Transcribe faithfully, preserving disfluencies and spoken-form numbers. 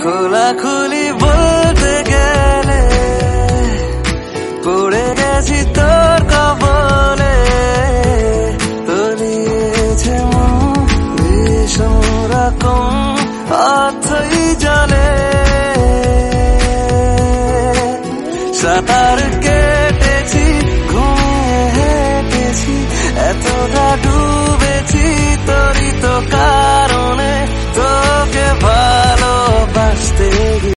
খোলাখুলি বলতে গেলে পড়ে গেছি তোর কবলে, তলিয়েছে মন ভীষণ রকম অথই জলে। সাঁতার